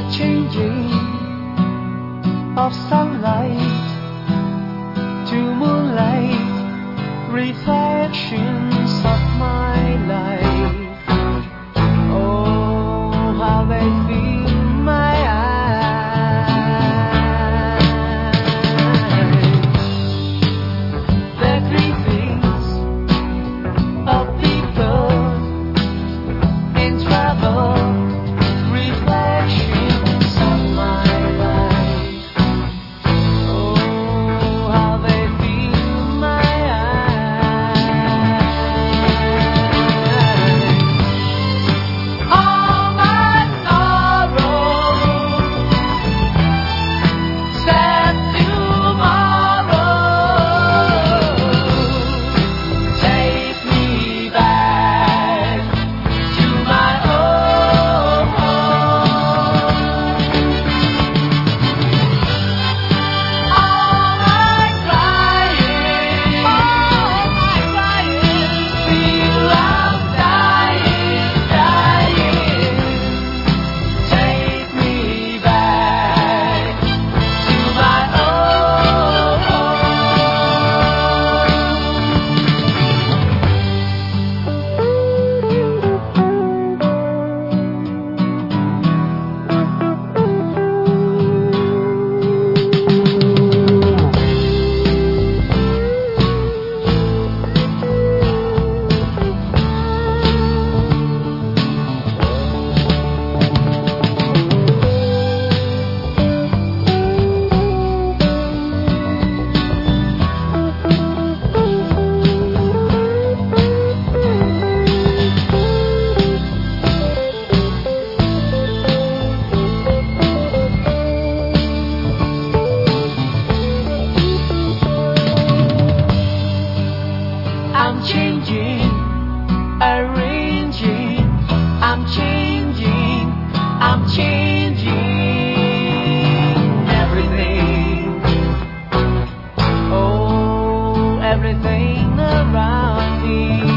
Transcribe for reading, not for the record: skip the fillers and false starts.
changing of sunlight to moonlight, reflections of my life. Oh, how they fill my eyes. The greetings of people in trouble, reflections of my life. Oh, how they fill my eyes. All my sorrow, sad tomorrow, take me back to my own home. All my crying, feel I'm dying. Take me back to my own I'm changing, arranging, I'm changing everything. Oh, everything around me.